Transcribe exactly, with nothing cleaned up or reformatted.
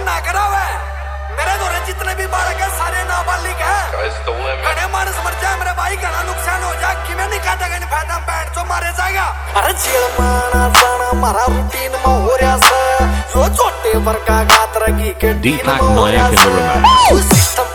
ना करावे। मेरे दौरे जितने भी बालक है सारे नाबालिग है। घने मानस मर जाए मेरे भाई, घना नुकसान हो जाए कि मैं नहीं कहता कि फायदा बैठ तो मारे जाएगा। अरे जेल माना जाना मारा रूटीन में हो रहा सा, यो छोटे पर का गात्र की के Deepak Nayak in the remix.